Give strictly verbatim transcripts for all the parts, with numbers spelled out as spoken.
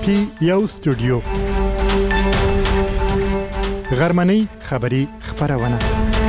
کې یو استودیو غرمنۍ خبری خبرونه.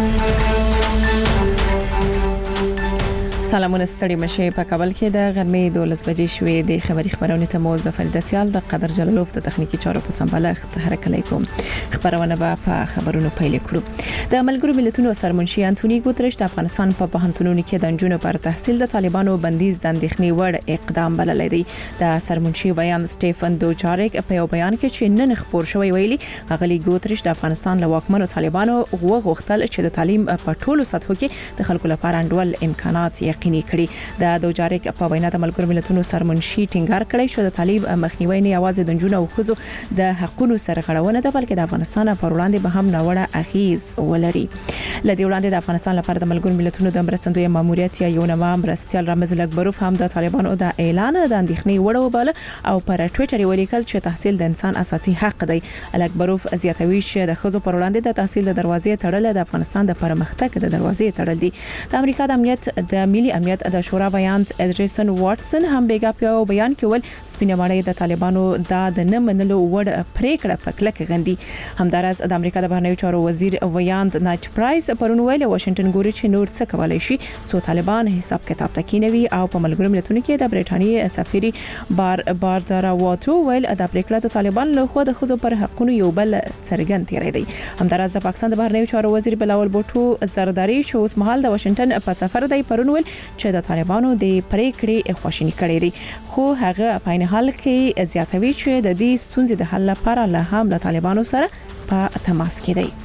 سلامونه ستړي مشه په کابل کې د غرمې دولس بجې شوې د خبری خبرونه ته مو ظفر دسیال د قدر جلالوف د تخنیکی چارو په سمبالښت حرکت کوم. خبرونه به په خبرونو پیل کړو. د ملګرو ملتونو سرمنشي انټونی ګوتریش د افغانستان په پوهنتونونو کې د نجونو پر تحصیل د طالبانو بندیز د اندېښنې وړ اقدام بللی دی. د سرمنشي بیان سټيفن دوجاریک په یو بیان کې چې نن خبر شوی ویلي غلي ګوتریش د افغانستان له واکمنو طالبانو غوښتل چې د تعلیم په ټولو سطحو کې د خلکو لپاره انډول امکانات یقیني کړي. د دوجاریک په وینا د ملګرو ملتونو سرمنشي ټینګار کړی چې د تعلیم مخنیوي نه یوازې د نجونو او ښځو د حقوقو سرغړونه ده بلکې د افغانستان پر وړاندې به هم ناوړه اغیز ولري. لدې وړاندې د افغانستان لپاره د ملګرو ملتونو د مرستندوی ماموریت یا یو نوم مرستيال رامز لکبروف هم د طالبانو د اعلان د اندېښنې وړ وباله او پر ټوئیټر ولیکل چې تحصیل د انسان اساسي حق دی. لکبروف زیاتوي چې د ښځو پر وړاندې د تحصیل د دروازې تړل د افغانستان د پرمختګ د دروازې تړل دي. د امریکا د امنیت د ملي امنیت د شورا بیان ادریسن واټسن هم بیګا په بیان کې ول سپینمړی د طالبانو د نه منلو وړ پریکړه فکلک غندي. همدارس د امریکا د بهرنیو چارو وزیر ویاند نایټ پرایس پرون ویل واشنگټن ګوري چې نور څه کولای شي څو طالبان حساب کتاب تکینوي او په ملګرو ملتونو کې د برېټانیا سفیر بار باردارا واتو ویل د پریکړه د طالبان له خوا د خزو پر حقوقو یو بل څرګند تیری دی. همدارس د پاکستان د بهرنیو چارو وزیر بلاول بوټو زرداری چې اوس مهال د واشنگټن په سفر دی پرون ویل چې د طالبانو د پریکړې خواشینی کړې دي خو هغه په عین حال کې زیاتوي چې د دې ستونزې د حل لپاره له هم له طالبانو سره په تماس کې دی.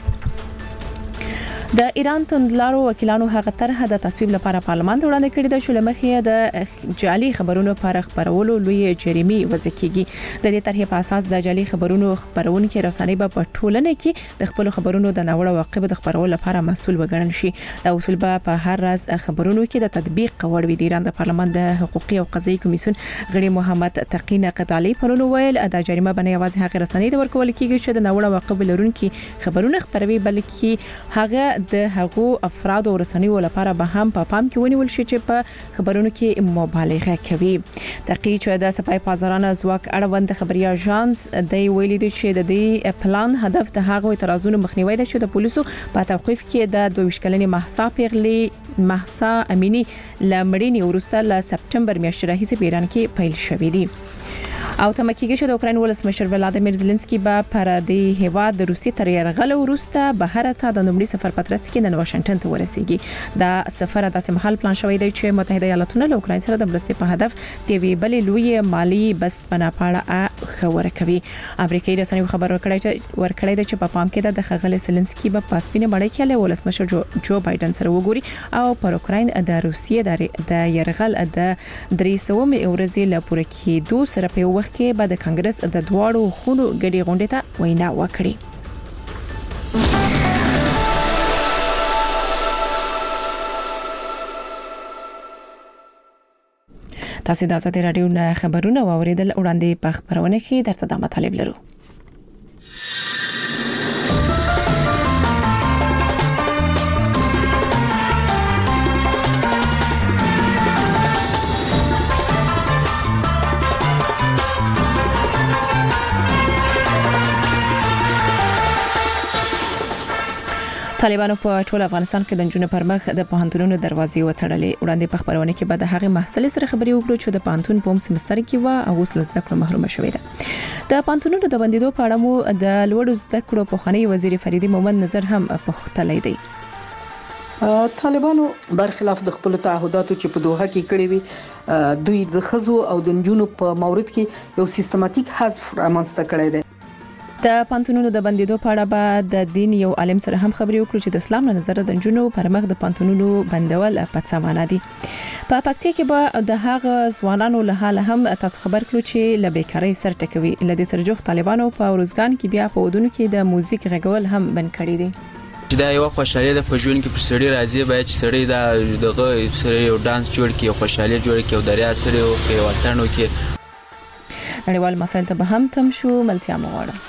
د ایران توندلارو وکیلانو هغه طرحه د تصویب لپاره پارلمان ته وړاندې کړې ده چې لمخې د جعلي خبرونو پر خبرولو لوی جریمه وضع کیږي. د دې طرحې په اساس د جعلي خبرونو خبرونکو رسنۍ په ټولنه کې د خپل خبرونو د ناوړه واقعو د خبرولو لپاره مسؤل وګڼل شي. دا اصول به په هر راز خبرونو کې د تطبیق وړ وي. د ایران د پارلمان د حقوقي او قضایي کمیسیون غړي محمد تقی نقطعلی پرون ویل د جریمه باندې یوازې هغه رسنۍ د ورکول کیږي چې د ناوړه واقعو لرونکو خبرونه خبروي بلکې هغه د هغو افراد او رسنیو لپاره به هم په پام کې ونیول شي چې په خبرونو کې مبالغه کوي. تقی چې د سپای پازارانه ځواک اړوند خبري اژانس د ویلي دي چې د دې پلان هدف د هغو اعتراضونو مخنیوي ده چې د پولیسو په توقيف کې د دوه ویشت کلنې مهسا پیغلي مهسا امینی لمړینی ورسته ل سپټمبر میاشتې راهیسې په ایران کې پیل شوې دي. او تمکیږي چې د اوکرين ولسمشر ولادیمیر زيلنسکي به پر د هیواد د روسي تر یرغل وروسته بهر ته د نومړي سفر پترڅ کې نن واشنگټن ته ورسیږي. دا سفر د سمحال پلان شوی دی چې متحده ایالاتونه له اوکرين سره د مرستې په هدف د وی بلې لوی مالی بس بناپاړه خبره کوي. امریکایي رسنیو خبر ورکړی چې ورکړی دی چې په پام کې د خغل زيلنسکي په پاسپینه مړی کې له ولسمشر جو, جو بایدن سره وګوري او پر اوکرين د روسیې د یرغل د درې سوه ورځې له پوره کېدو سره په وخت کې بعد کانګرس د دواړو خونو ګډي غونډې ته وینا وکړي. تاسو د آزاد رادیو نه خبرونه واوریدل وړاندې په خبرونه کې درته د مطالب لرو. طالبانو په ټول افغانستان کې د جنونو پر مخ د پوهنتونونو دروازې وتړلې. وړاندې په خبرونه کې به د هغه محصل سره خبري وکړو چې د پوهنتون په سمستر کې و او اوس له زده کړو محروم شوې ده. د پوهنتونونو د بندیدو په اړه مو د لوړو زده کړو په خاني وزیر فریدي محمد نظر هم پوښتلی دی. طالبانو برخلاف د خپل تعهداتو چې په دوحه کې کړی وي دوی د خزو او د نجونو په مورد کې یو سیستماتیک حذف رامنځته کړی دی. د پانتونونو د بندیدو په اړه به د دین یو عالم سره هم خبري وکړو چې د اسلام له نظر د جنونو پر مخ د پانتونونو بندول په څه معنا دي. په پکتیا کې به د هغه ځوانانو له حاله هم تاسو خبر کړو چې ل بیکاری سر ټکوي. ل دې سرجوخ طالبانو په روزګان کې بیا په ودونو کې د موزیک غږول هم بند کړی دي. چې دا یو خوشاله د پژون کې پر سړی راځي باید چې سړی دا دغه سړی یو ډانس جوړ کړي او خوشاله جوړ کړي او دریا سره او په وطنو کې نړیوال مسایل ته به هم تم شو. ملتیا مغواړه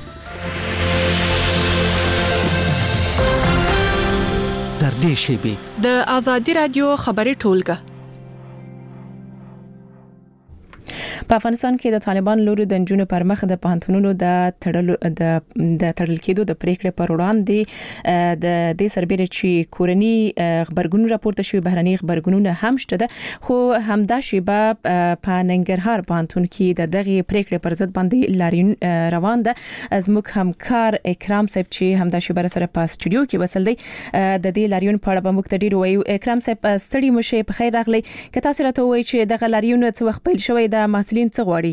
در دې شیبي د آزادي رادیو خبري ټولګه په افغانستان کې د طالبان لوري د جنونو پر مخ د پانتونونو د تړلو د د تړل کېدو د پریکړې پر وړاندې د دې سربېره چې کورني خبرګون راپورته شوی بهرني خبرګونونه هم شته ده خو همدا شیبه په ننګرهار پانتون کې د دغه پریکړې پر ضد باندې لاریون روان ده. زموږ همکار اکرام صاحب چې همدا شیبه سره په سټوډیو کې وسل دی د دې لاریون په اړه به موږ ته ډیر وایو. اکرام صاحب ستړي مشه په خیر راغلی که تاسو راته وایي چې دغه لاریون څه وخت پیل شوی د محصلین څه غواړي؟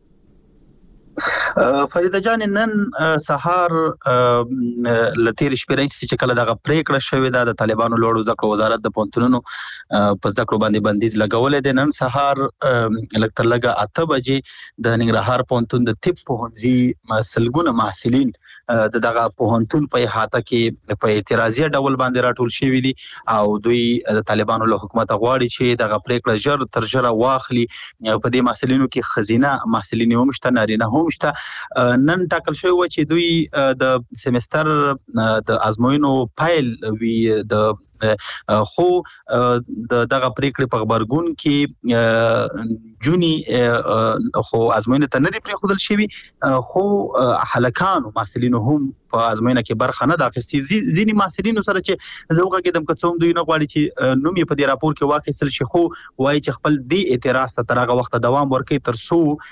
فریده جان نن سهار لتیر شپې راځي چې کله دغه پریکړه شوې ده د طالبانو لوړو زده کړو وزارت د پونتونونو په زده کړو باندې بندیز لګولې ده. نن سهار لکتر لګه اته بجې د ننګرهار پونتون د طب پوهنځي مسلګونه محصلین د دغه پوهنتون په احاطه کې په اعتراضي ډول باندې راټول شوي دي او دوی د طالبانو له حکومت غواړي چې دغه پریکړه ژر تر ژره واخلي. په دې محصلینو کې خزینه محصلین هم شته، نارینه هم شته. نن ټاکل شوی و چې دوی د سیمستر د ازموینو پایل وی د خو د دغه پریکړې په خبرګون کې جونی خو ازموینه ته نه دی پریښودل شوی خو هلکانو محصلینو هم په ازموینه کې برخه نه اخیستې. ځینې محصلینو سره چې زه وغږېدم که څوم دوی نه غواړي چې نوم یې په دې راپور کې واخیستل شي خو وایي چې خپل دې اعتراض ته تر هغه وخته دوام ورکوي تر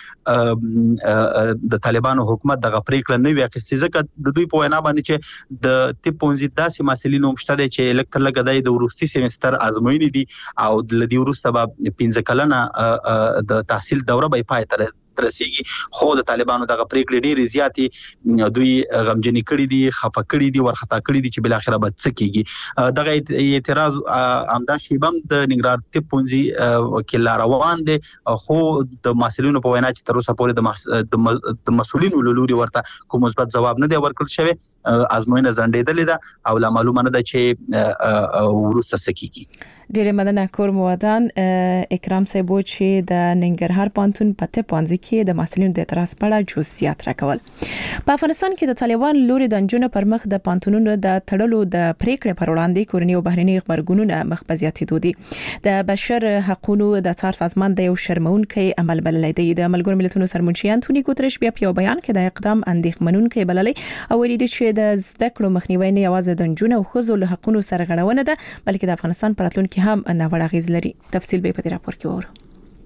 څو د طالبانو حکومت دغه پریکړه نه وي اخیستې. ځکه د دوی په وینا باندې چې د طب پوهنځي داسې محصلینو هم شته دی چې لږ تر لږه د وروستي سیمستر ازموینې دي او د دې وروسته به پنځه کلنه د تحصیل دوره به پای ته رسیږي. خو د طالبانو دغه پریکړې ډېرې زیاتې دوی غمجنې کړي دي، خفه کړي دي، ورخطا کړي دي چې بل اخره به څه کیږي. دغه اعتراض همدا شیبم د ننګرهار طب پوهنځي کې لا روان دي خو د محصلینو په وینا چې تر اوسه پورې د مسؤلینو له لوري ورته کوم مثبت ځواب نه دی ورکړل شوی. ازموینه ځنډېدلې ده او لا معلومه نه ده چې وروسته څه کیږي. ډېر مننه کور مودان اکرام صاحب چې د ننګرهار پانتون په طب پوهنځي کې د محصلینو د اعتراض په اړه جزئیات راکول. په افغانستان کې د طالبان لوري د جنونو پر مخ د پانتونونو د تړلو د پریکړې پر وړاندې کورني او بهرني خبرګونونه مخ په زیاتېدو دي. د بشر حقوقو د څار سازمان د یو شرمونکي عمل بللی دی. د ملګرو ملتونو سرمنشي انټونی ګوتریش بیا په یو بیان کې د اقدام اندېښمنونکي بللی او ویلي دی چې د زده کړو مخنیوي نه یوازې د جنونو او ښځو له حقوقو سرغړونه ده بلکې د افغانستان پر راتلونکي هم ناوړه اغیز لري. تفصیل به په دې راپور کې وره.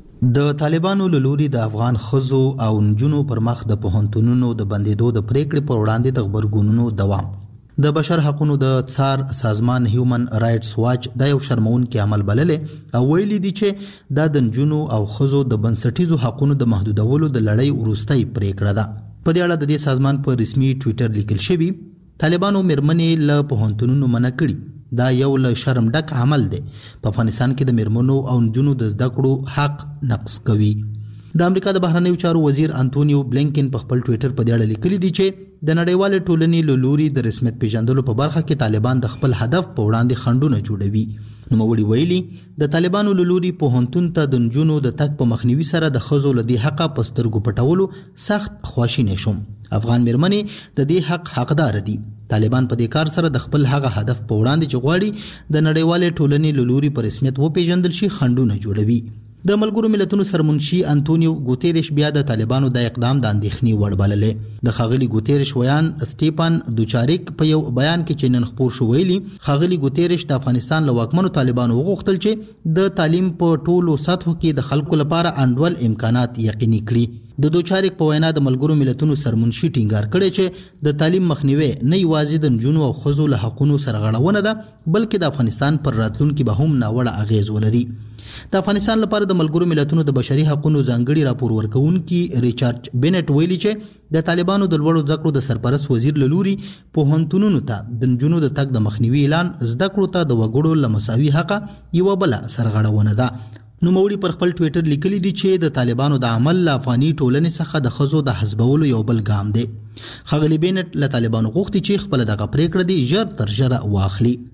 د طالبانو له لوري د افغان ښځو او نجونو پر مخ د پوهنتونونو د بندیدو د پریکړې پر وړاندې د خبرګونونو دوام. د بشر حقوقو د څار سازمان هیومن رائټس واچ د یو شرمونکي عمل بللې او ویلي دي چې د نجونو او ښځو د بنسټیزو حقوقو د محدودولو د لړۍ وروستۍ پریکړه ده. په دې اړه د دې سازمان په رسمي ټوئیټر لیکل شوی طالبانو مېرمنې له پوهنتونونو منع کړي. دا یو له شرم ډک عمل دی. په افغانستان کې د مېرمنو او نجونو د زده کړو حق نقض کوي. د امریکا د بهرنیو چارو وزیر انټونیو بلینکن په خپل ټوئیټر په دې اړه لیکلي دي چې د نړیوال ټولنې له لوري د رسمیت پیژندلو په برخه کې طالبان د خپل هدف په وړاندې خنډونه جوړوي. نوموړي ویلي د طالبانو له لوري پوهنتون ته د نجونو د تګ په مخنیوي سره د ښځو له دې حقه په سترګو پټولو سخت خواشینی شوم. افغان مېرمنې د دې حق حقدار دي. طالبان په دې کار سره د خپل هغه هدف په وړاندې چې غواړي د نړیوال ټولنې له لوري په رسمیت وپیژندل شي خنډونه جوړوي. د ملګرو ملتونو سرمنشي انټونیو ګوتریش بیا د طالبانو د اقدام د اندېښنې وړ بللې. د خاغلی ګوتریش ویان سټیپان دوچاریک په یو بیان کې چې نن خپور شو ویلي خاغلی ګوتریش د افغانستان له واکمنو طالبانو وغوښتل چې د تعلیم په ټولو سطحو کې د خلکو لپاره انډول امکانات یقیني کړي. د دوچاریک په وینا د ملګرو ملتونو سرمنشي ټینګار کړی چې د تعلیم مخنیوي نه یوازې د نجونو او ښځو له حقوقو سرغړونه ده بلکې د افغانستان پر راتلونکي به هم ناوړه اغیز ولري. د افغانستان لپاره د ملګرو ملتونو د بشري حقوقو ځانګړي راپور ورکونکي ریچارډ بینټ ویلي چې د طالبانو د لوړو زده کړو د سرپرست وزیر له لوري پوهنتونونو ته د نجونو د تګ د مخنیوي اعلان زده کړو ته د وګړو له مساوي حقه یوه بله سرغړونه ده. نوموړي پر خپل ټوئیټر لیکلي دي چې د طالبانو د عمل له افغاني ټولنې څخه د ښځو د حذفولو یو بل ګام دی. ښاغلي بینټ له طالبانو غوښتي چې خپل دغه پریکړه دي ژر تر ژره واخلي.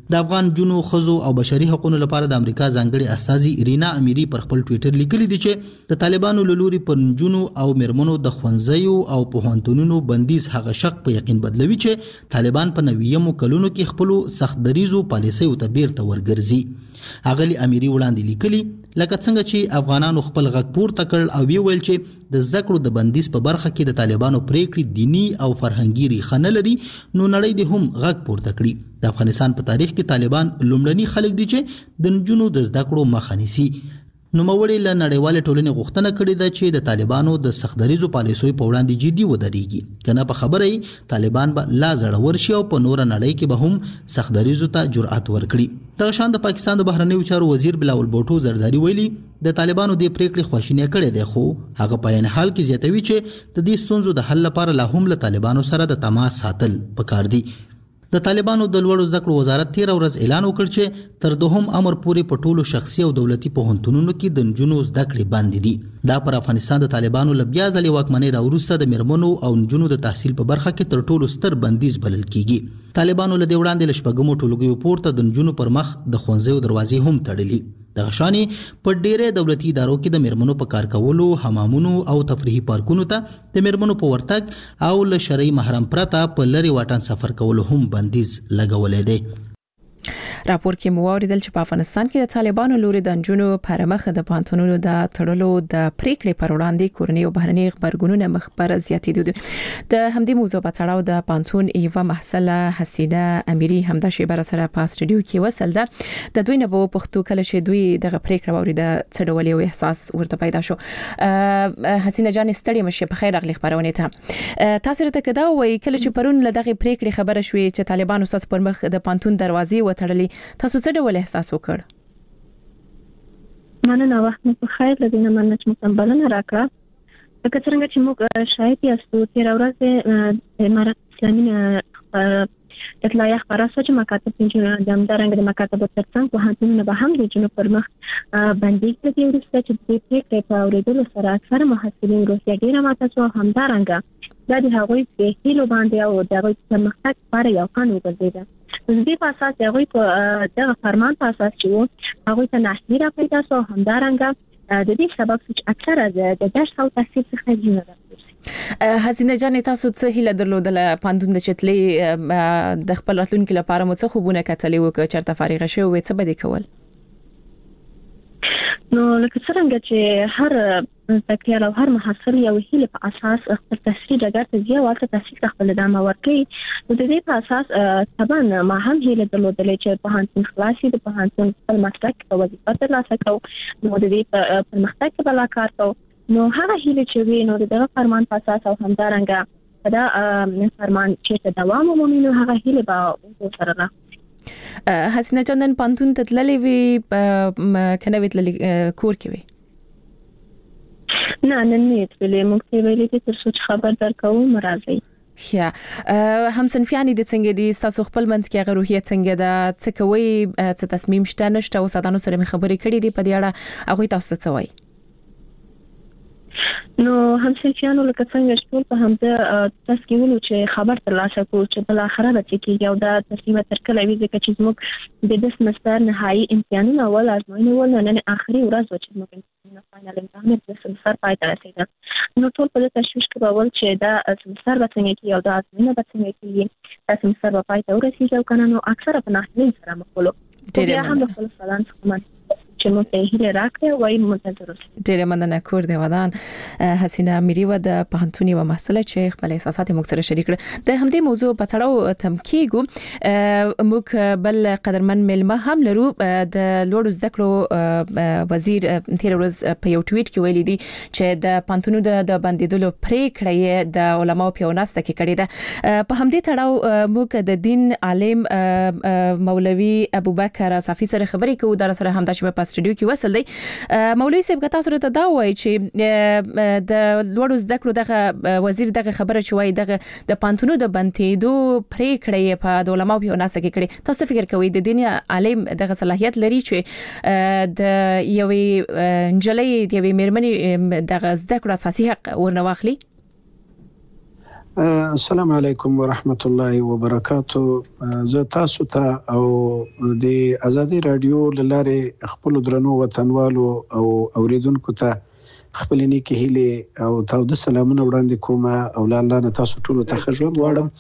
د افغان جنو خزو او بشري حقوقو لپاره د امریکا ځانګړي استاذي رینا اميري پر خپل ټوئیټر لیکلي دي چې د طالبانو لوري پر جنو او مرمنو د خوندزیو او پوهنتونونو بندیز هغه شک په یقین بدلوي چې طالبان په نویمو کلونو کې خپل سخت دریزو پالیسي او تبیر ته ورګرځي. اغلی اميري وړاندې لیکلي لکه څنګه چې افغانانو خپل غږ پورته کړ او ویل چې د زده کړو د بندیز په برخه کې د طالبانو پریکړې دینی او فرهنګي ریښه نه لري، نو نړۍ دې هم غږ پورته کړي. د افغانستان په تاریخ کې طالبان لومړني خلک دي چې د نجونو د زده کړو مخه نیسي. نو موري له نړیوال ټولنې غوښتنه کړې ده چې د طالبانو د سختدریزو پالیسیو په وړاندې جدي ودرېږي، کنه په خبره طالبان به لا زړور شي او په نور نړۍ کې به هم سختدریزو ته جرأت ورکړي. د شان د پاکستان د بهرنیو چارو وزیر بلاول بوټو زرداری ویلي د طالبانو د پریکړې خواشینی کړي دی، خو هغه په عین حال کې زیاتوي چې د دې ستونزو د حل لپاره لا هم له طالبانو سره د تماس ساتل پکار دي. د طالبانو د لوړو زده کړو وزارت تیر ورځ اعلان وکړ چې تر دوهم امر پورې په ټولو شخصي او دولتي پوهنتونونو کې د نجونو زده کړې بند دي. دا پر افغانستان د طالبانو لبیا ځلې واکمنۍ راوروسته د مرمنو او نجونو د تحصیل په برخه کې تر ټولو ستر بندیز بلل کیږي. طالبانو له دې وړاندې لشپګمو ټولګیو پورته د نجونو پر مخ د ښوونځیو دروازې هم تړلي. د غشاني په ډېرې دولتي ادارو کې د مرمنو په کار کولو، حمامونو او تفریحي پارکونو ته د مرمنو په ورتګ او له شرعي محرم پرته په لری واټن سفر کولو هم بندیز لګولې دی. راپور کې مو اوریدل چې په افغانستان کې د طالبانو لوري د نجونو پر مخ د پانتونونو د تړلو د پریکړې پر وړاندې کورنۍ او بهرني خبرګونونه مخبر زیاتې دي. د همدې موضوع په تړاو د پانتون یو محصله حسینه اميري همدا شی بر سره په استودیو کې وصل ده. د دوی نه په پښتو کله چې دوی دغه پریکړه وریده څه ډول یو احساس ورته پیدا شو. حسینه جان ستړي مشه په خیر اغلی خبرونه ته تاسو ته کدا وای کله چې پرون له دغه پریکړې خبره شوې چې طالبانو ساس پر مخ د پانتون دروازې وتړلې، تاسو څه ډول احساس وکړ؟ مننه، وخت مو په خیر. لدينا مننه چې مو بلنه راکړه. لکه څنګه چې موږ شاهد یاستو تیر ورځ د امارات اسلامي اطلاعیه خبره شوه چې مکاتب انجینر د همدارنګه د مکاتب ترڅنګ پوهنتونونه به هم د جنوب پر مخ بندیز کړي وروسته چې د پریکړې په اورېدلو سره اکثره محصلین روسیه ډېره ماته شو. همدارنګه دا د هغوی په هیلو باندې او د هغوی پرمختګ لپاره یو خنډ وګرځېده. د دې په اساس هغوی په دغه فرمان په اساس چې وو هغوی ته ناهیلي را پیدا شو. همدارنګه د دې سبب چې اکثره د درس او تحصیل څخه جنونه راځي. حسینه جان، تاسو څه هیله درلودله پاندون د چتلې د خپل راتلونکو لپاره مو څه خوبونه کتلې وکړه چرته فارغ شوی څه به کول؟ نو لکه څنګه چې هر تکیه او هر محصل یو هیله په اساس خپل تحصیل ډګر ته ځي او هلته تحصیل خپل ادامه ورکوي. نو د دې په اساس طبعا ما هم هیله درلودلې چې پوهنتون خلاصي د پوهنتون خپل مسلک په وظیفه ترلاسه کوو، نو د دې په پرمختګ کې بلا کار کوو. نو هغه هیله چې وي نو دغه فرمان په اساس او همدارنګه دا فرمان چې دوام ومومي نو هغه هیله به سره نه. حسینه چندن پانتون ته تللې وي کنه ویتلې کور کې وي؟ نه نن نه تللې، موږ ته ویلې چې تر څو خبر درکو مرزي. یا هم صنفياني د څنګه دي تاسو خپل منځ کې غروهیه څنګه ده څه کوي څه تصمیم شته نشته او سادانو سره خبرې کړې دي په دې اړه هغه تاسو څه وایي؟ نو هم صنفيانو لکه څنګه ټول په همده تسکیولو چې خبر ترلاسه کوو چې بل اخره به کېږي او دا تصمیم تر کله وی ځکه چې موږ د دې سمستر نهایي امتحانونه ول ازموینه ول نن اخري ورځ و چې موږ امتحانونه فائنل امتحان د سمستر پای ته رسیدل. نو ټول په تشویش کې باور چې دا سمستر به څنګه کېږي او دا ازموینه به څنګه کېږي، دا سمستر به پای ته ورسیږي او کنه نو اکثره په ناهیلۍ سره مخ ولو. ډېر هم د خپل فلان څخه چې مو ته هیله راکړه وای منتظر اوسئ. ډېر مننه کور دی ودان. حسینه اميري و د پهنتوني و محصله چې خپل احساسات موږ سره شریک کړ. د همدې موضوع په تړاو تم کېګو موږ بل قدرمن ملما هم لرو. د لوړو زده کړو وزیر تیر ورځ په یو ټویټ کې ویلي دي چې د پهنتونو د بندیدلو پریکړه د علماو په وناسته کې کړې ده. په همدې تړاو موږ د دین عالم مولوي ابوبکر صافي سره خبرې کوو. در سره هم د شپه استودیو کې وصل دی. مولوي صاحب که تاسو ته دا وایي چې د لوړو زده کړو دغه وزیر دغه خبره شوی دغه د پانتونو د بندیدو پریکړه په د علماو په ناسه کې کړي، تاسو فکر کوئ د دین عالم دغه صلاحیت لري چې د یوې انجلۍ د یوې مېرمنې دغه زده کړو اساسي حق ورنه واخلي؟ السلام علیکم ورحمت الله وبرکاتو. زه تاسو ته او د ازادي رادیو لاره خپل درنو وطنوالو او اوریدونکو ته خپل نیکی هیله او تاسو د سلامونه وړاندې کوم او الله نه تاسو ټول ته ښه غواړم.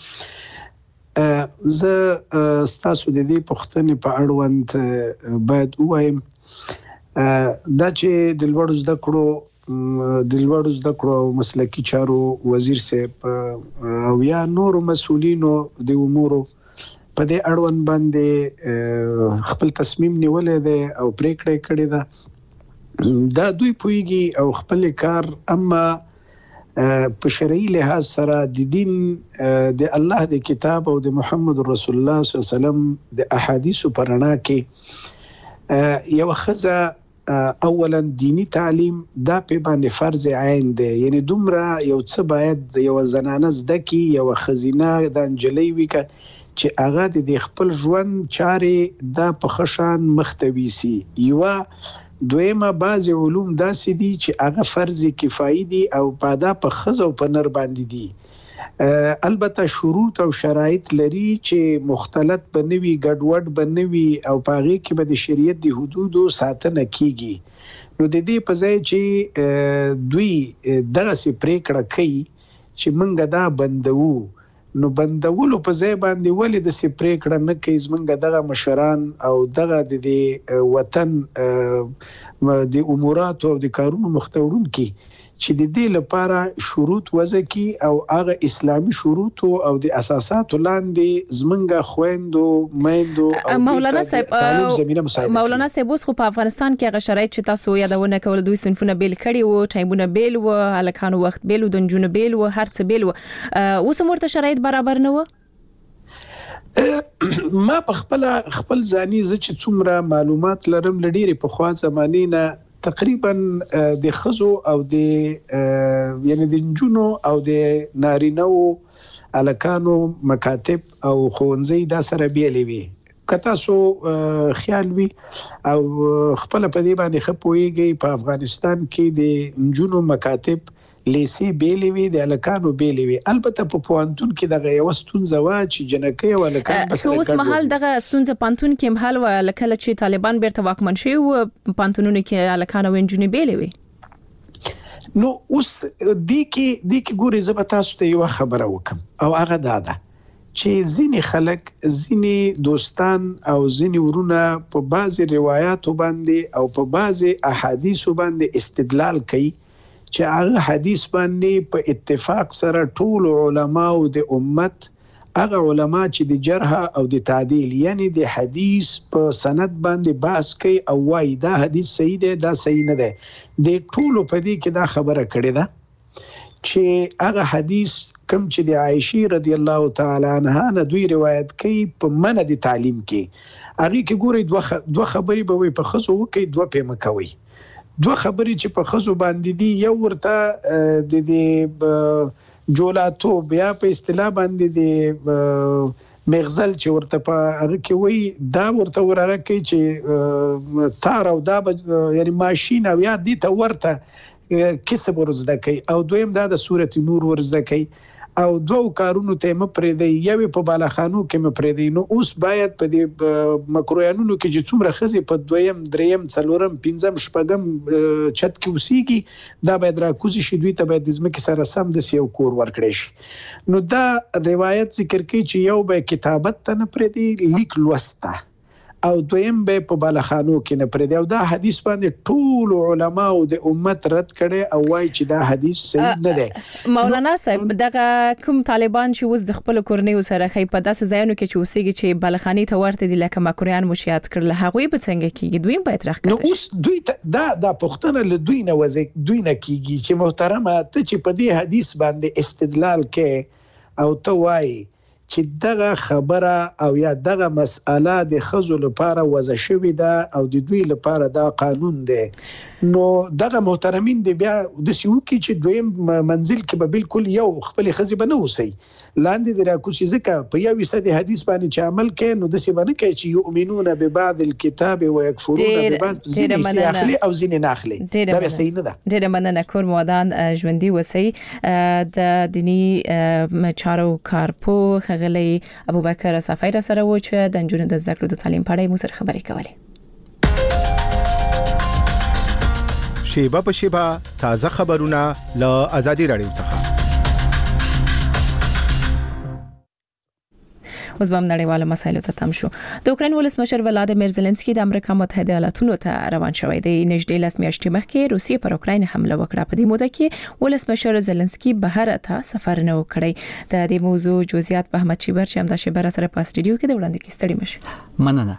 زه تاسو د دې پوښتنې په اړوند باید وایم دا چې د لوړو زده کړو د لوړو زده کړو او مسلکي چارو وزیر صاحب او یا نور مسؤلینو د امورو په دې اړوند باندې خپل تصمیم نیولې ده او پریکړه کړې ده. دا دوی پویږي او خپل کار اما په شرعي لحاظ سره د دین د الله د کتاب او د محمد رسول الله صلی الله علیه وسلم د احادیثو پرانا کې یو خزه اولا دینی تعلیم دا په باندې فرض عین دی، یعنی دومره یو څه باید یو زنانه زده کی یو خزینه د انجلی وی چې هغه د خپل ژوند چارې دا په خشان مختوي سي. یو دویمه بعض علوم داسې دي چې هغه فرض کفایي دي او پادا په خزو په نر باندې دي. البته شروط او شرایط لري چې مختلط بنوي ګډوډ بنوي او پاغي کې به د شریعت د حدودو ساتنه کیږي. نو د دې په ځای چې دوی دغه سي پریکړه کوي چې منګه دا بندو، نو بندولو په ځای باندې ولې د سي پریکړه نه کوي زمونږ دغه مشران او دغه د وطن د امورات او د کارونو مختورون کی چې د دې لپاره شروط وضع کی او هغه اسلامي شروط او د اساسات لاندې زمونږ خويندو میندو او مولانا صاحب مولانا صاحب اوس خو په افغانستان کې هغه شرایط چې تاسو یادونه کول دوی صنفونه بیل کړي وو، ټایمونه بیل وو، الکانو وخت بیل وو، د جنونو بیل وو، هر څه بیل وو. اوس مرته شرایط برابر نه وو. ما په خپل خپل ځاني ز چې څومره معلومات لرم لډيري په خوا زمانه نه تقریبا د خزو او د یعنی د جنونو او د نارینو الکانو مکاتب او خونځي دا سره بیلې وي. کته سو خیال وی او خپل په دې باندې خپويږي په افغانستان کې د جنونو مکاتب لیسي بیلې وي د الکانو بیلې وي. البته په پوانتون کې دغه یو ستونزه وا چې جنکې او الکان بس اوس مهال دغه ستونزه پانتون کې مهال و لکه چې طالبان بیرته واکمن شي او پانتونونو کې الکان او انجونی بیلې وي. نو اوس د کې د کې ګوري زه به تاسو ته یو خبره وکم او هغه دا ده چې ځینې خلک ځینې دوستان او ځینې ورونه په بعضي روایتو باندې او په بعضي احادیثو باندې استدلال کوي چې هغه حدیث باندې په اتفاق سره ټول علما او د امت هغه علما چې د جرح او د تعدیل یعنی د حدیث په سند باندې بحث کوي او وايي دا حدیث صحیح دی دا صحیح نه دی. د ټول په دې کې دا خبره کړې ده چې هغه حدیث کوم چې د عائشه رضی الله تعالی عنها نه دوی روایت کوي په منع د تعلیم کې هغه کې ګوري دوه دوه خبرې به وي په خزو کې دوه پیمه کوي. دوه خبرې چې په خزو باندې دي یو ورته د دې جولاتو بیا په اصطلاح باندې د مغزل چې ورته په هغه کې وای دا ورته ورغه کوي چې تار او دا یعنی ماشين او یا دي ته ورته کسب ورزده کوي او دویم دا د سورته نور ورزده کوي او دوه کارونو ته م پرې دی یو په بالاخانو کې م پرې دی. نو اوس باید په دې مکرویانونو کې چې څومره خزي په دویم دریم څلورم پنځم شپږم چت کې وسیږي دا باید را کوزي شي دوی ته باید د زمکه سره سم د سیو کور ورکړي شي. نو دا روایت ذکر کوي چې یو به کتابت ته نه پرې دی لیک لوسته او دویم به په بالاخانو کې نه پرې دی او دا حدیث باندې ټول علما او د امت رد کړي او وايي چې دا حدیث صحیح نه دی. مولانا صاحب دغه کوم طالبان چې وز د خپل کورنۍ سره خې په داسې ځایونو کې چې وسیږي چې بالاخاني ته ورته دي لکه مکرویان مشیات کړل هغه به څنګه کیږي دوی باید راخته. نو اوس دوی دا دا پښتنه له دوی نه وځي دوی نه کیږي چې محترمه ته چې په دې حدیث باندې استدلال کې او ته وايي چې دغه خبره او یا دغه مسأله د خزو لپاره وضع شوې ده او د دوی لپاره دا قانون دی. نو دغه محترمین دی بیا د سیو کې چې دویم منزل کې به بالکل یو خپل خزي بنه وسی لاندې د راکوشي ځکه په یو فیصد حدیث باندې چې عمل کوي نو د سی باندې کوي چې یؤمنون ببعض الكتاب ويكفرون ببعض ځینې سي اخلي او ځینې نه اخلي دا صحیح نه ده. ډېر مننه کور مودان ژوندۍ وسی د دینی چارو کارپو خغلی ابوبکر صفای را سره و چې د نجونو د زده کړو د تعلیم په اړه مو سره خبرې کولې. شیبه په شیبه تازه خبرونه له آزادي رادیو څخه. اوس به نړیوالو مسایلو ته تم شو. د اوکراین ولسمشر ولادیمیر زيلنسکي د امریکا متحده ایالاتونو ته روان شوی دی. نږدې لاس میاشتې مخکې روسیې پر اوکراین حمله وکړه. په دې موده کې ولسمشر زيلنسکي بهر ته سفر نه وکړي. د دې موضوع جزئیات په احمد شیبر چې هم د شیبر سره په استودیو کې د وړاندې کې ستړي مشه. مننه.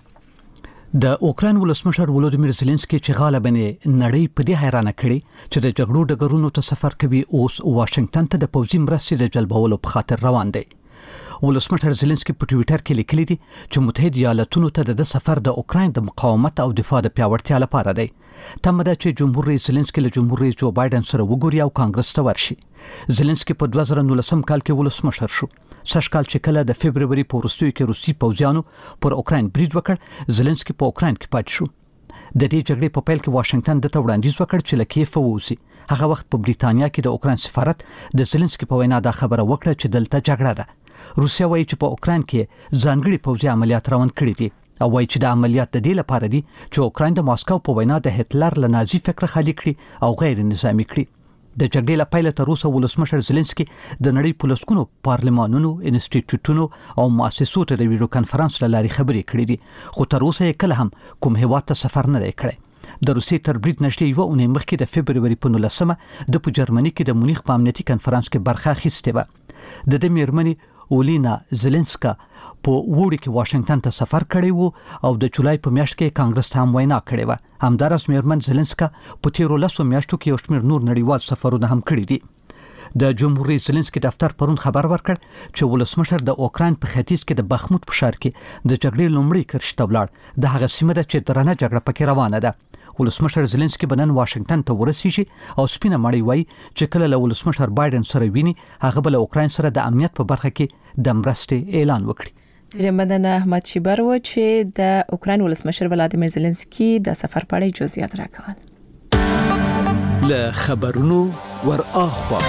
د اوکراین ولسمشر ولادیمیر زيلنسکي چې غالبا نړۍ په دې حیرانه کړي چې د جګړو ډګرونو ته سفر کوي اوس واشنگټن ته د پوځي مرستې د جلبولو په خاطر روان دی. ولسمشر زيلنسکي په ټوئیټر کې لیکلي دي چې متحده ایالاتونو ته د سفر د اوکراین د مقاومت او دفاع د پیاوړتیا لپاره دی. تمه ده چې جمهور رئیس زيلنسکي له جمهور رئیس جو بایدن سره وګوري او کانګرس ته ورشي. زيلنسکي په دوه زره نولسم کال کې ولسمشر شو. سږ کال چې کله د فبرवरी په وروستیو کې روسي پوځیانو پر اوکراین برید وکړ زيلنسکي په اوکراین کې پاتې شو. د دې جګړې په پیل کې واشنگټن د وړاندیز وکړ چې له کیف ووځي. هغه وخت په بریتانیا کې د اوکراین سفارت د زيلنسکي په وینا دا خبره وکړه چې دلته جګړه ده. روسیا وایي چې په اوکراین کې ځانګړي پوځي عملیات روان کړي دي او وایي چې د عملیات د دې لپاره دي چې اوکراین د ماسکو په وینا د هټلر له نازي فکر خالي کړي او غیر نظامی کړي. د جګړې له پیله تر اوسه ولسمشر زيلنسکي د نړۍ په لسګونو پارلمانونو، انسټیټیوټونو او مؤسسو ته د ویډیو کانفرنس له لارې خبرې کړې دي خو تر اوسه یې کله هم کوم هیواد ته سفر نه دی کړی. د روسیې تر برید نږدې یو اونۍ مخکې د فبرवरी په نولسمه د په جرمني کې د مونیخ په امنیتي کانفرنس کې برخه اخیستې وه. د دې میرمنې اولینا زيلنسکا په وړي کې واشنگټن ته سفر کړی وو او د جولای په میاشت کې کانګرس ته هم وینا کړې وه. همداراز میرمن زيلنسکا په تیرو لسو میاشتو کې یو شمېر نور نړیوال سفرونه هم کړي دي. د جمهور رئیس زيلنسکي دفتر پرون خبر ورکړ چې ولسمشر د اوکراین په ختیځ کې د بخموت په ښار کې د جګړې لومړی کرښې ته ولاړ. د هغه سیمه ده چې درنه جګړه پکې روانه ده. ولسمشر زيلنسکي بنن واشنگټن ته ورسیږي او سپینه مړی وایي چې کله له ولسمشر بایدن سره ویني هغه بل اوکراین سره د امنیت په برخه کې د مرستې اعلان وکړي. ډېر مننه احمد شیبر و چې د اوکراین ولسمشر ولادیمیر زيلنسکي د سفر په اړه جزئیات راکول. له خبرونو ور اخوا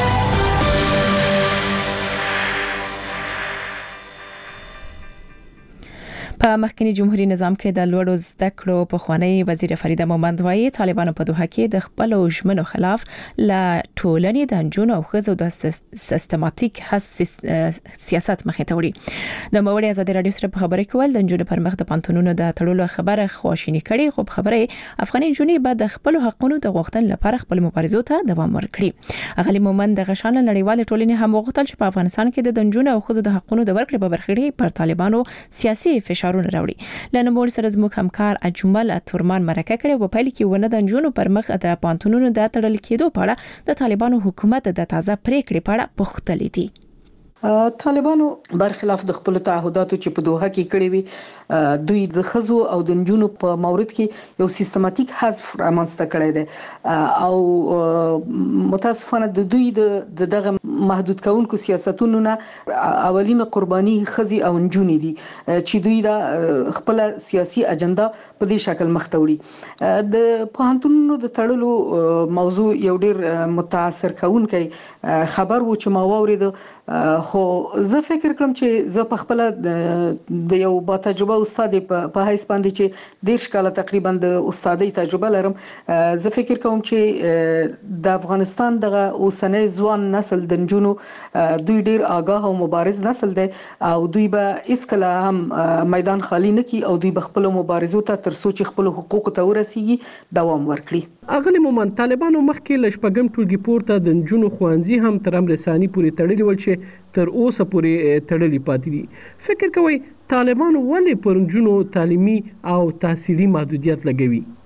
په مخکنی جمهوریت نظام کې د لوړو زده کړو په خوانی وزیر فریده مومند وایي طالبانو په دوحه کې د خپل ژمنو خلاف لا ټولنې د انجونو او خزو د سیستماتیک حذف سیاست مخې ته وړي. د موري آزادي رادیو سره په خبرې کول د انجونو پر مخ د پانتونونو د تړلو خبره خواشینی کړي خو په خبره افغاني جونې بعد د خپل حقونو د غوښتنې لپاره خپل مبارزو ته دوام ورکړي. اغلی مومند د غشان نړیوال ټولنې هم وغوښتل چې په افغانستان کې د انجونو او خزو د حقونو د ورکړې په برخه پر طالبانو سیاسي فشار راوړي. لنمور سره زموږ همکار اجمل تورمان مرکه کړي او په پیل کې ونه د انجونو پر مخ د پانتونونو د تړل کېدو په اړه د طالبانو حکومت د تازه پریکړې په اړه پوښتنه دي. طالبانو برخلاف د خپل تعهداتو چې په دوحه کې کړی وي دوی د خزو او د نجونو په مورد کې یو سیستماتیک حذف رامنځته کړی دی او متاسفانه د دوی د دغه محدود کونکو سیاستونو نه اولینه قرباني خزي او نجونې دي چې دوی د خپل سیاسي اجنډا په دې شکل مخ ته وړي. د پوهنتونونو د تړلو موضوع یو ډیر متاثر کونکی خبر و چې ما واورید خو زه فکر کوم چې زه په خپل د یو با تجربه استاد په حیث باندې چې ډیر کاله تقریبا د استادۍ تجربه لرم زه فکر کوم چې د افغانستان دغه اوسنۍ ځوان نسل د نجونو دوی ډیر آگاه او مبارز نسل دی او دوی به هیڅ کله هم میدان خالی نه کی او دوی به خپل مبارزو ته تر څو چې خپل حقوق ته ورسیږي دوام ورکړي. اغلی مومند طالبانو مخکې لشپګم ټولګي پورته د نجونو خوانزي هم تر امرساني پورې تړلي ول چې تر اوسه پورې تړلي پاتې دي. فکر کوي طالبانو ولې پر نجونو تعلیمي او تحصیلي محدودیت لګوي؟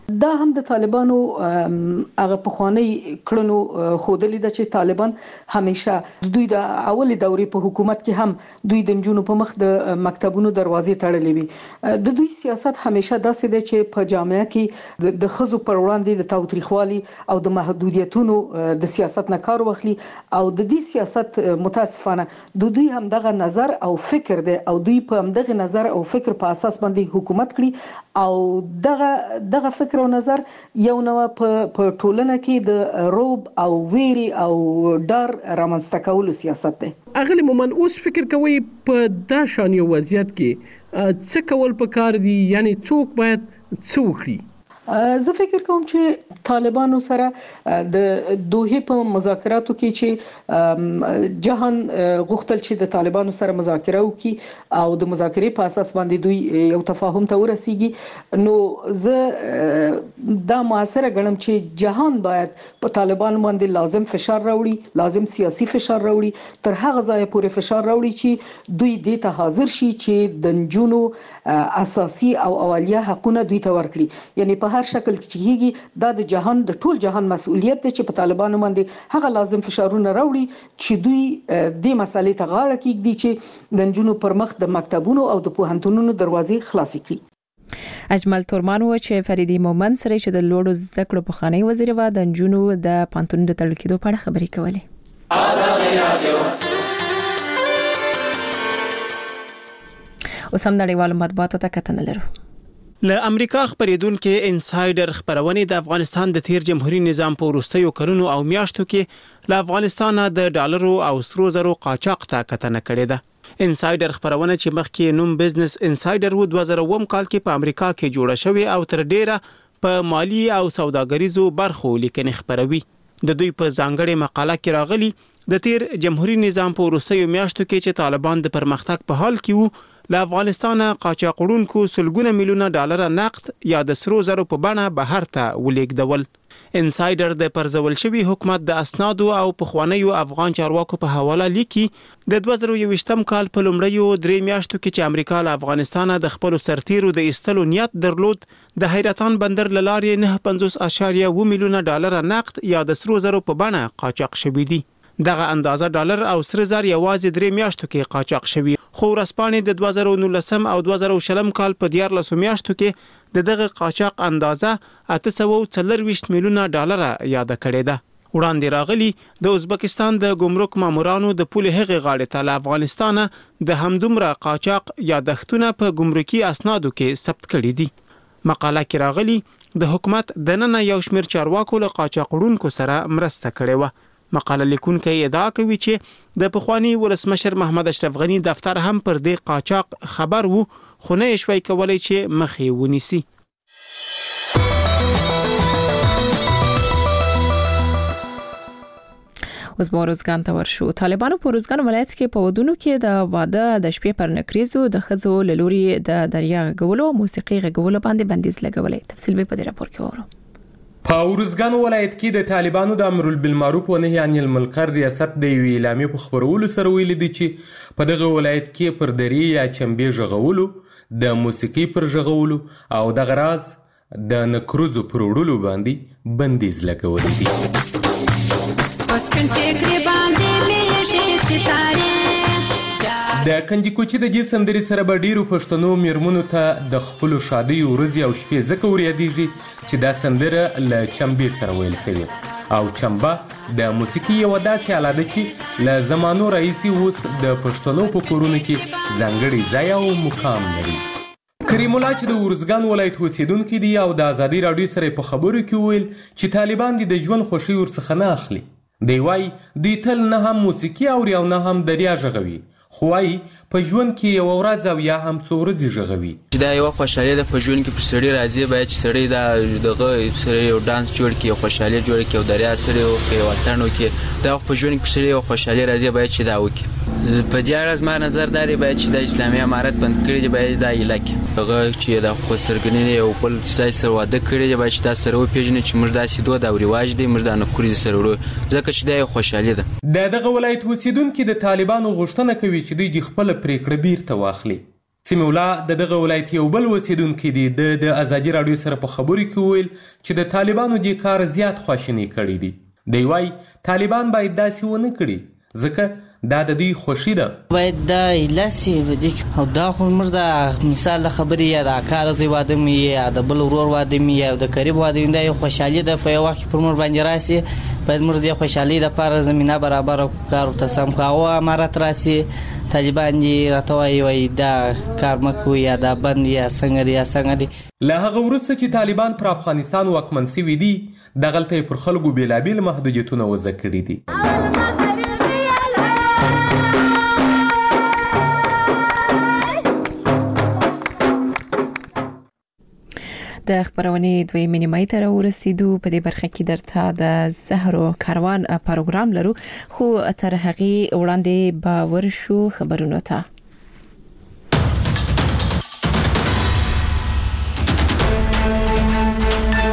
دا هم د طالبانو هغه پخوانی کړنو خودلې د چې طالبان همیشه دوی د اولي دورې په حکومت کې هم دوی د جنونو په مخ د مکتبونو دروازې تړلې وي. د دوی سیاست همیشه داسې دی چې په جامعه کې د خزو پر وړاندې د تاوتریخوالي او د محدودیتونو د سیاست نه کار واخلي او د دې سیاست متاسفانه د دوی هم دغه نظر او فکر دی او دوی په هم دغه نظر او فکر په اساس باندې حکومت کړي او دغه دغه فکر او نظر یو نو په ټولنه کې د روب او ویری او ډار رامنځته کولو سیاست دی. اغلی مومن اوس فکر کوي په دا شان یو وضعیت کې څه کول پکار دي، یعنی څوک باید څه وکړي؟ زه فکر کوم چې طالبانو سره د دوه په مذاکراتو کې چې جهان غوښتل چې د طالبانو سره مذاکره وکړي او د مذاکرې په اساس باندې دوی یو تفاهم ته ورسیږي، نو زه دا موثره ګڼم چې جهان باید په طالبانو باندې لازم فشار راوړي، لازم سیاسي فشار راوړي، تر هغه ځای پورې فشار راوړي چې دوی دې ته حاضر شي چې د جنونو اساسي او اولیه حقونه دوی ته ورکړي. یعنی په هر شکل کې کیږي دا د جهان د ټول جهان مسؤلیت دی چې په طالبانو باندې هغه لازم فشارونه راوړي چې دوی د مسالې ته غاړه کېږدي چې د جنونو پر مخ د مکتبونو او د پوهنتونونو دروازې خلاصې کړي. اجمل تورمان و چې فریدي مومند سره چې د لوړو زده کړو پخوانی وزیر و د جنونو د پانتون د تړل کېدو په اړه خبرې کولې. آزادي رادیو اوس هم نړیوالو مطبوعاتو ته کتنه لرو. له امریکا خبرېدونکو انسایډر خبرونه د افغانستان د تیر جمهوریت نظام په وروستیو کلونو او میاشتو کې له افغانستان د ډالرو او سرو زرو قاچاق ته کتنه کړې ده. انسایډر خبرونه چې مخکې نوم بزنس انسایډر و دوه زره اووه کال کې په امریکا کې جوړه شوې او تر ډیره په مالی او سوداګریزو برخو لیکنې خبروي. د دوی په ځانګړې مقاله کې راغلي د تیر جمهوریت نظام په وروستیو میاشتو کې چې طالبان د پرمختګ په حال کې وو، له افغانستان قاچاقړونکو سلګونه میلیونه ډالر نقد یا د سرو زرو په بڼه بهر ته ولیږدول. انسایډر د پرځول شوی حکومت د اسنادو او پخوانیو افغان چارواکو په حواله لیکي د دوه زره یوویشتم کال په لومړیو درې میاشتو کې چې امریکا له افغانستان د خپل سرتیرو د ایستلو نیت درلود، د حیرتان بندر لارې نه پنځوس اعشاریه اووه میلیونه ډالر نقد یا د سرو زرو په بڼه قاچاق شوی دي. دغه اندازه ډالر او سره زر یوازې درې میاشتو کې قاچاق شوی، خو ورسپانې د دوه زره نولسم او دوه زره شلم کال په دیارلس میاشتو کې د دغه قاچاق اندازه اته سوه څلرویشت میلیونه ډالر یاد کړې ده. وړاندې راغلی د ازبکستان د ګمرک مامورانو د پول هغه غاړې ته له افغانستان د همدومره قاچاق یادښتونه په ګمرکي اسنادو کې ثبت کړي دي. مقاله کې راغلی د حکومت د نن یو شمېر چارواکو له قاچاقړونکو سره مرسته کړې و. مقاله لیکونکو ادعا کوي چې د پخوانی ولسمشر محمد اشرف غنی دفتر هم پر دې قاچاق خبر وو، خو نه شوي کولای چې مخې ونیسي. اوس به روزګان ته ورشو. طالبانو په روزګان ولایت کې په ودونو کې د واده د شپې پر نکریزو د خزو لوري د دریا غولو موسیقي غولو باندې بندیز لګولې. تفصیل به په دې راپور کې وره. په ورزګان ولایت کې د طالبانو د امر بالمعروف و نهي عن المنکر ریاست د وی اعلامیې په خبرولو سره ویل دي چې په دغه ولایت کې پر درې یا چمبې ژغولو، د موسیقي پر ژغولو او د غراز د نکروزو پر وړلو باندې بندیز لګول دي. د کنجي کوچي د دې سندرې سره به ډیرو پښتنو میرمنو ته د خپل شادي ورځي او شپې زکه ورياديږي چې دا سندره له چمبې سره ویل شوی او چمبا د موسیقي یو داسې آله ده چې له زمانو راهیسې اوس د پښتنو په کورونو کې ځانګړی ځای او مقام لري. کریم الله چې د ورزګان ولایت اوسیدونکو دی او د ازادي رادیو سره په خبرو کې ویل چې طالبان د ژوند خوشي ورڅخه نه اخلي. دی وايي د تل نه هم موسیقي او یا نه هم دریا ژغوي، خو وايي په ژوند کې یو ورځ او یا هم څو ورځې ژغوي. چې دا یو خوشاله ده په ژوند کې پر سړی راځي، باید چې سړی دا دغه سړی یو ډانس جوړ کړي، یو خوشاله جوړ کړي، او دریا سره یو په وطن کې دا په ژوند کې سړی یو خوشاله راځي، باید چې دا وکړي. په دې اړه زما نظر دا دی باید چې د اسلامي امارت بند کړي دی، باید دا علاقې هغه چې د خو سرګنې یو بل ځای سره واده کړي دی، باید چې دا سره وپیژني چې موږ داسې دوه د رواج دی، موږ د نکوري سره ورو ځکه چې دا خوشاله ده. د دغه ولایت اوسیدونکو د طالبانو غوښتنه کوي چې دوی خپل پریکړه بیرته واخلي. سمیع الله د دغه ولایت یو بل اوسیدونکی دی د ازادي راډیو سره په خبرو کې وویل چې د طالبانو دې کار زیات خواشینی کړی دی. دی وایي طالبان باید داسې ونه کړي ځکه دا د دوی خوښي ده. باید دا لاسي ودی او دا خو موږ د مثال خبرې یا د کار زی واده می یا د بل ورور واده می یا د قریب واده می دا یو خوشحالي ده په یو وخت پر موږ باندې راسي. باید موږ د خوشحالي لپاره زمينه برابر کار ته سم کاوه امارت راسي. طالبان دي راتوي وي دا کار مکو یا دا بند یا څنګه دی یا څنګه دی. له هغه وروسته چې طالبان پر افغانستان واکمن شوي دي دغلته پر خلکو بیلابیل محدودیتونه وضع کړي دي. د خبرونې دویمې نیمایي ته ورسېدو. په دې برخه کې درته د زهرو کاروان پروګرام لرو خو تر هغې وړاندې به ورشو خبرونو ته.